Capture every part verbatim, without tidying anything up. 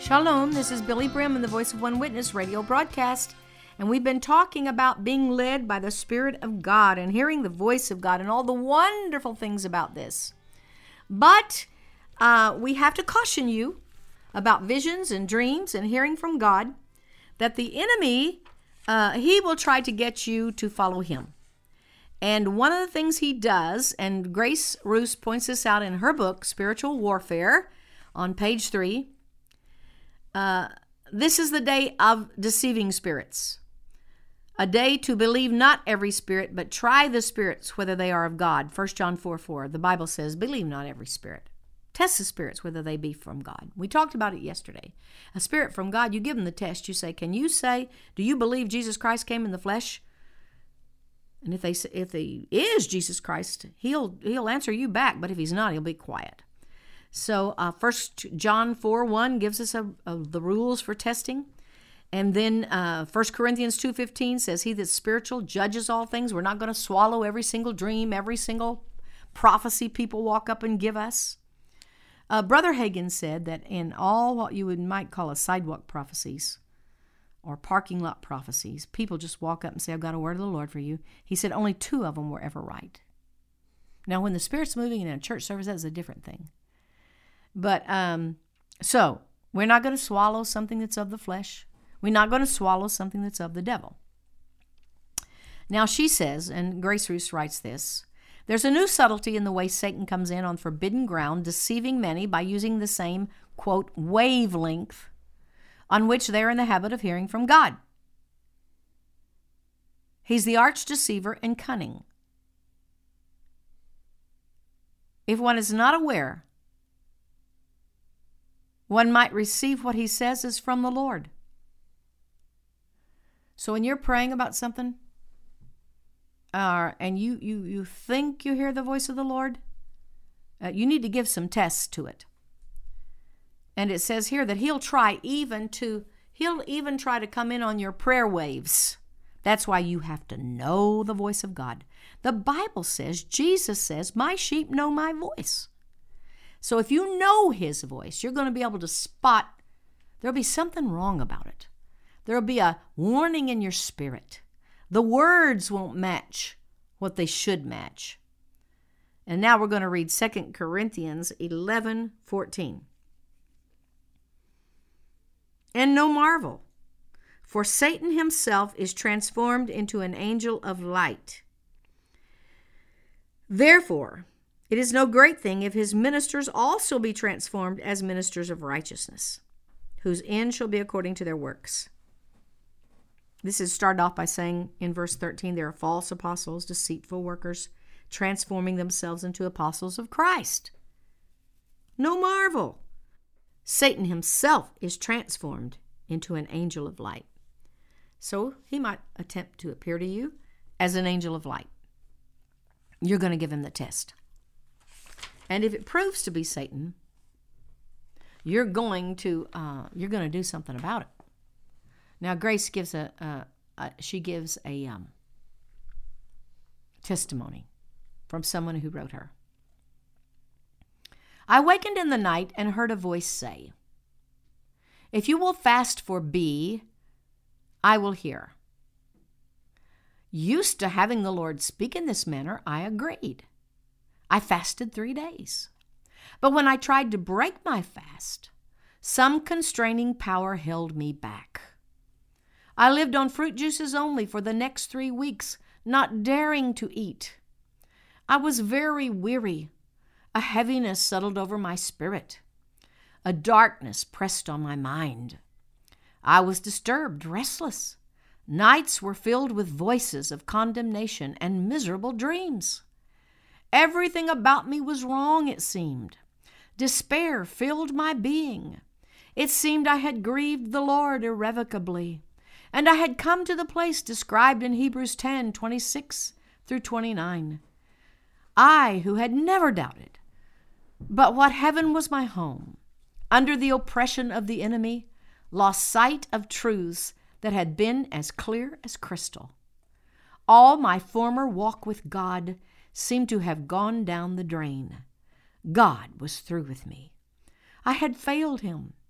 Shalom, this is Billy Brim in the Voice of One Witness radio broadcast, and we've been talking about being led by the Spirit of God and hearing the voice of God and all the wonderful things about this. But uh, we have to caution you about visions and dreams and hearing from God, that the enemy, uh, he will try to get you to follow him. And one of the things he does, and Grace Roos points this out in her book, Spiritual Warfare, on page three, uh, this is the day of deceiving spirits, a day to believe not every spirit, but try the spirits whether they are of God. First John four four, the Bible says, believe not every spirit. Test the spirits whether they be from God. We talked about it yesterday. A spirit from God, you give them the test. You say, can you say, do you believe Jesus Christ came in the flesh? And if they if he is Jesus Christ, he'll he'll answer you back. But if he's not, he'll be quiet. So uh, First John four one gives us a, a, the rules for testing. And then uh, First Corinthians two fifteen says, he that's spiritual judges all things. We're not going to swallow every single dream, every single prophecy people walk up and give us. Uh, Brother Hagin said that in all what you would might call a sidewalk prophecies, or parking lot prophecies, people just walk up and say, I've got a word of the Lord for you. He said only two of them were ever right. Now, when the Spirit's moving in a church service, that's a different thing. But, um, so, we're not going to swallow something that's of the flesh. We're not going to swallow something that's of the devil. Now, she says, and Grace Roos writes this, there's a new subtlety in the way Satan comes in on forbidden ground, deceiving many by using the same, quote, wavelength on which they're in the habit of hearing from God. He's the arch deceiver and cunning. If one is not aware, one might receive what he says is from the Lord. So when you're praying about something, uh, and you, you, you think you hear the voice of the Lord, uh, you need to give some tests to it. And it says here that he'll try even to, he'll even try to come in on your prayer waves. That's why you have to know the voice of God. The Bible says, Jesus says, my sheep know my voice. So if you know his voice, you're going to be able to spot, there'll be something wrong about it. There'll be a warning in your spirit. The words won't match what they should match. And now we're going to read Second Corinthians eleven fourteen. And no marvel, for Satan himself is transformed into an angel of light. Therefore, it is no great thing if his ministers also be transformed as ministers of righteousness, whose end shall be according to their works. This is started off by saying in verse thirteen, there are false apostles, deceitful workers, transforming themselves into apostles of Christ. No marvel. Satan himself is transformed into an angel of light. So he might attempt to appear to you as an angel of light. You're going to give him the test. And if it proves to be Satan, you're going to uh, you're going to do something about it. Now, Grace gives a, a, a she gives a um, testimony from someone who wrote her. I wakened in the night and heard a voice say, if you will fast for B, I will hear. Used to having the Lord speak in this manner, I agreed. I fasted three days. But when I tried to break my fast, some constraining power held me back. I lived on fruit juices only for the next three weeks, not daring to eat. I was very weary. A heaviness settled over my spirit. A darkness pressed on my mind. I was disturbed, restless. Nights were filled with voices of condemnation and miserable dreams. Everything about me was wrong, it seemed. Despair filled my being. It seemed I had grieved the Lord irrevocably, and I had come to the place described in Hebrews ten, twenty-six through twenty-nine. I, who had never doubted, but what heaven was my home, under the oppression of the enemy, lost sight of truths that had been as clear as crystal. All my former walk with God seemed to have gone down the drain. God was through with me. I had failed him,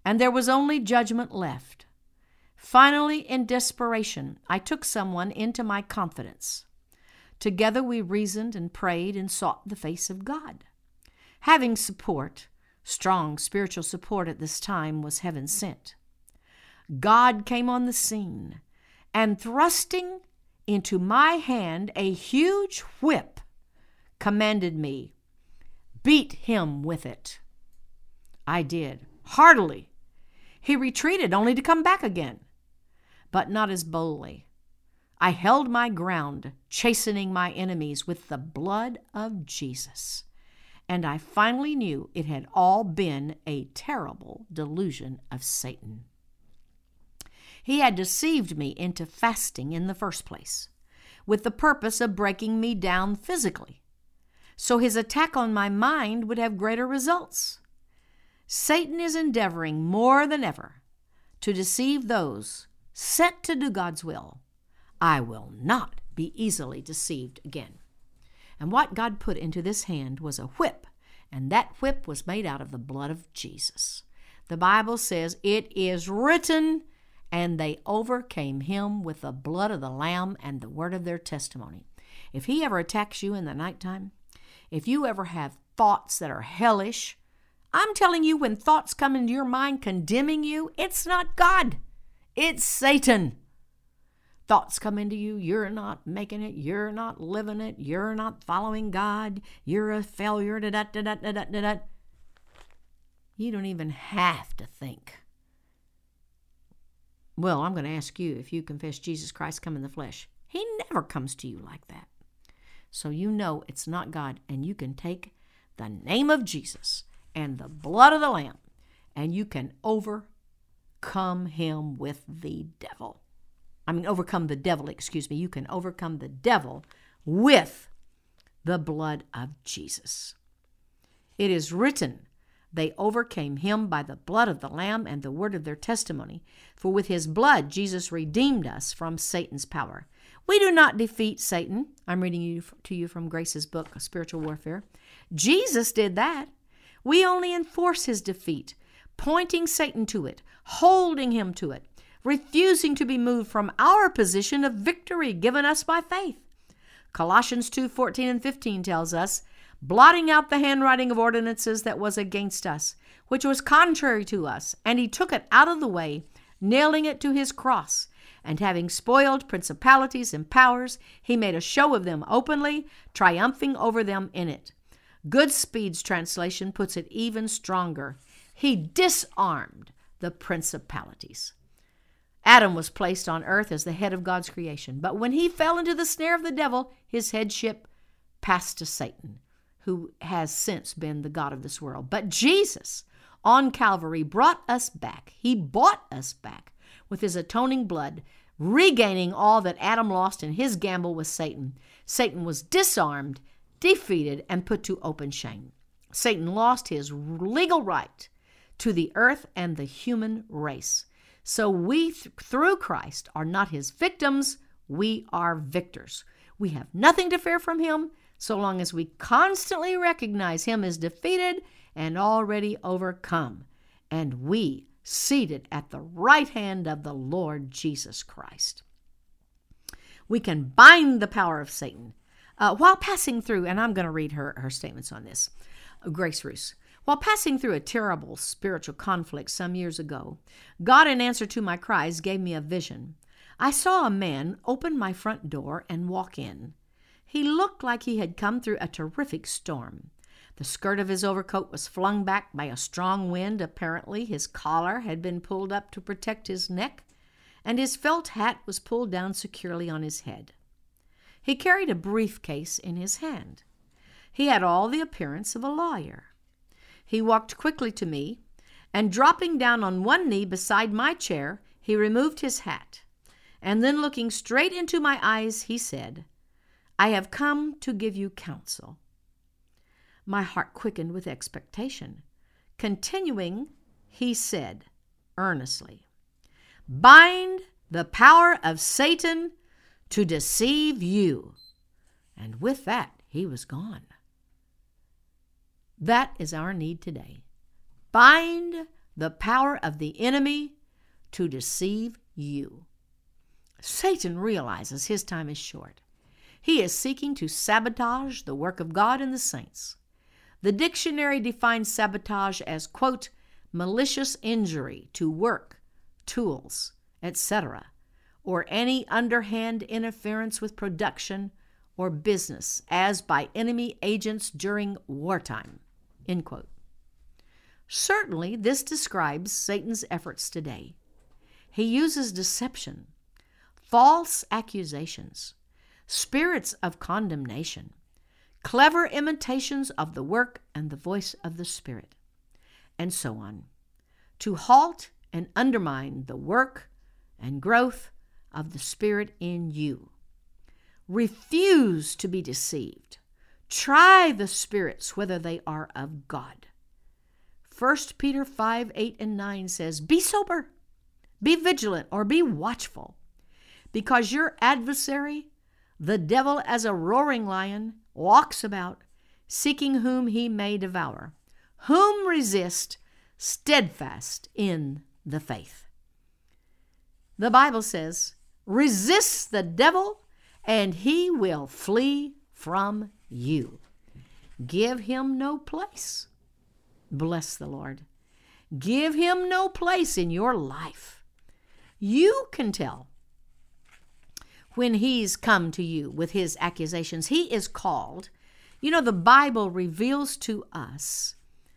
and there was only judgment left. Finally, in desperation, I took someone into my confidence. Together we reasoned and prayed and sought the face of God. Having support, strong spiritual support at this time was heaven sent. God came on the scene, and thrusting into my hand a huge whip, commanded me, "Beat him with it." I did, heartily. He retreated only to come back again, but not as boldly. I held my ground, chastening my enemies with the blood of Jesus. And I finally knew it had all been a terrible delusion of Satan. He had deceived me into fasting in the first place, with the purpose of breaking me down physically, so his attack on my mind would have greater results. Satan is endeavoring more than ever to deceive those sent to do God's will. I will not be easily deceived again. And what God put into this hand was a whip, and that whip was made out of the blood of Jesus. The Bible says, "It is written, and they overcame him with the blood of the Lamb and the word of their testimony." If he ever attacks you in the nighttime, if you ever have thoughts that are hellish, I'm telling you, when thoughts come into your mind condemning you, it's not God. It's Satan. Thoughts come into you, you're not making it, you're not living it, you're not following God, you're a failure, da da da da da da da. You don't even have to think. Well, I'm going to ask you, if you confess Jesus Christ come in the flesh, he never comes to you like that. So you know it's not God, and you can take the name of Jesus and the blood of the Lamb, and you can overcome him with the devil. I mean, overcome the devil, excuse me. You can overcome the devil with the blood of Jesus. It is written, "They overcame him by the blood of the Lamb and the word of their testimony. For with his blood, Jesus redeemed us from Satan's power." We do not defeat Satan. I'm reading you to you from Grace's book, Spiritual Warfare. Jesus did that. We only enforce his defeat, pointing Satan to it, holding him to it, refusing to be moved from our position of victory given us by faith. Colossians two fourteen and fifteen tells us, "Blotting out the handwriting of ordinances that was against us, which was contrary to us, and he took it out of the way, nailing it to his cross. And having spoiled principalities and powers, he made a show of them openly, triumphing over them in it." Goodspeed's translation puts it even stronger. He disarmed the principalities. Adam was placed on earth as the head of God's creation, but when he fell into the snare of the devil, his headship passed to Satan, who has since been the god of this world. But Jesus on Calvary brought us back. He bought us back with his atoning blood, regaining all that Adam lost in his gamble with Satan. Satan was disarmed, defeated, and put to open shame. Satan lost his legal right to the earth and the human race. So we, th- through Christ, are not his victims. We are victors. We have nothing to fear from him so long as we constantly recognize him as defeated and already overcome, and we seated at the right hand of the Lord Jesus Christ. We can bind the power of Satan uh, while passing through, and I'm going to read her, her statements on this. Grace Roos. While passing through a terrible spiritual conflict some years ago, God, in answer to my cries, gave me a vision. I saw a man open my front door and walk in. He looked like he had come through a terrific storm. The skirt of his overcoat was flung back by a strong wind. Apparently, his collar had been pulled up to protect his neck, and his felt hat was pulled down securely on his head. He carried a briefcase in his hand. He had all the appearance of a lawyer. He walked quickly to me, and dropping down on one knee beside my chair, he removed his hat. And then looking straight into my eyes, he said, "I have come to give you counsel." My heart quickened with expectation. Continuing, he said earnestly, "Bind the power of Satan to deceive you." And with that, he was gone. That is our need today. Bind the power of the enemy to deceive you. Satan realizes his time is short. He is seeking to sabotage the work of God and the saints. The dictionary defines sabotage as, quote, malicious injury to work, tools, et cetera, or any underhand interference with production or business as by enemy agents during wartime, end quote. Certainly, this describes Satan's efforts today. He uses deception, false accusations, spirits of condemnation, clever imitations of the work and the voice of the Spirit, and so on, to halt and undermine the work and growth of the Spirit in you. Refuse to be deceived. Try the spirits whether they are of God. First Peter five, eight, and nine says, be sober, be vigilant, or be watchful, because your adversary, the devil as a roaring lion, walks about, seeking whom he may devour, whom resist, steadfast in the faith. The Bible says, resist the devil, and he will flee from you. Give him no place. Bless the Lord. Give him no place in your life. You can tell when he's come to you with his accusations. He is called, you know, the Bible reveals to us,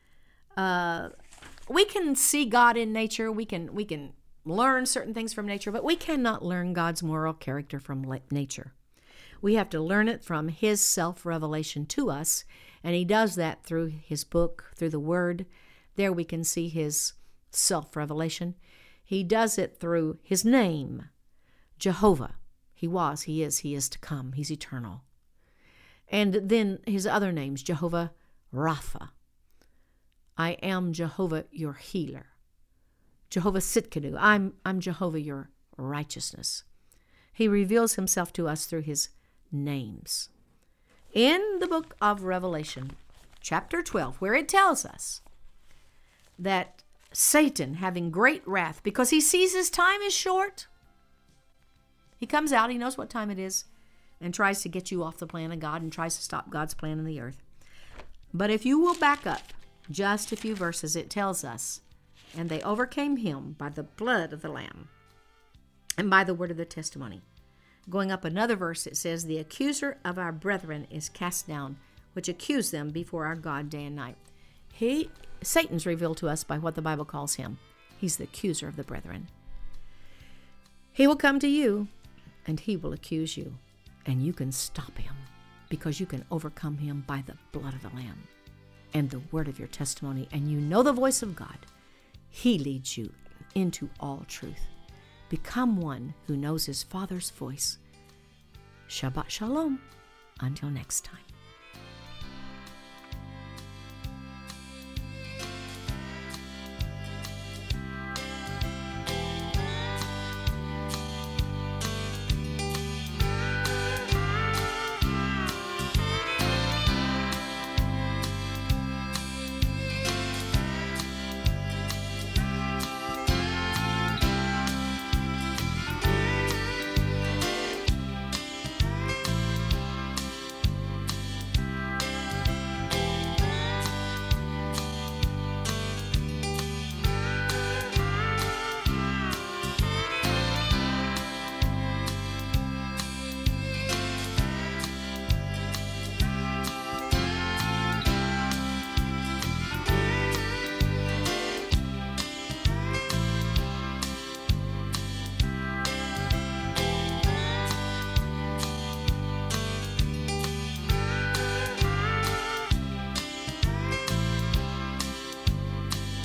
uh, we can see God in nature, we can we can learn certain things from nature, but we cannot learn God's moral character from nature. We have to learn it from his self-revelation to us, and he does that through his book, through the Word. There we can see his self-revelation. He does it through his name, Jehovah. He was, he is, he is to come. He's eternal. And then his other names, Jehovah Rapha. I am Jehovah, your healer. Jehovah Sitkanu. I'm, I'm Jehovah, your righteousness. He reveals himself to us through his names. In the book of Revelation, chapter twelve, where it tells us that Satan, having great wrath, because he sees his time is short, he comes out, he knows what time it is, and tries to get you off the plan of God and tries to stop God's plan in the earth. But if you will back up just a few verses, it tells us, and they overcame him by the blood of the Lamb and by the word of the testimony. Going up another verse, it says, the accuser of our brethren is cast down, which accuse them before our God day and night. He, Satan's revealed to us by what the Bible calls him. He's the accuser of the brethren. He will come to you, and he will accuse you, and you can stop him, because you can overcome him by the blood of the Lamb and the word of your testimony, and you know the voice of God. He leads you into all truth. Become one who knows his Father's voice. Shabbat Shalom. Until next time.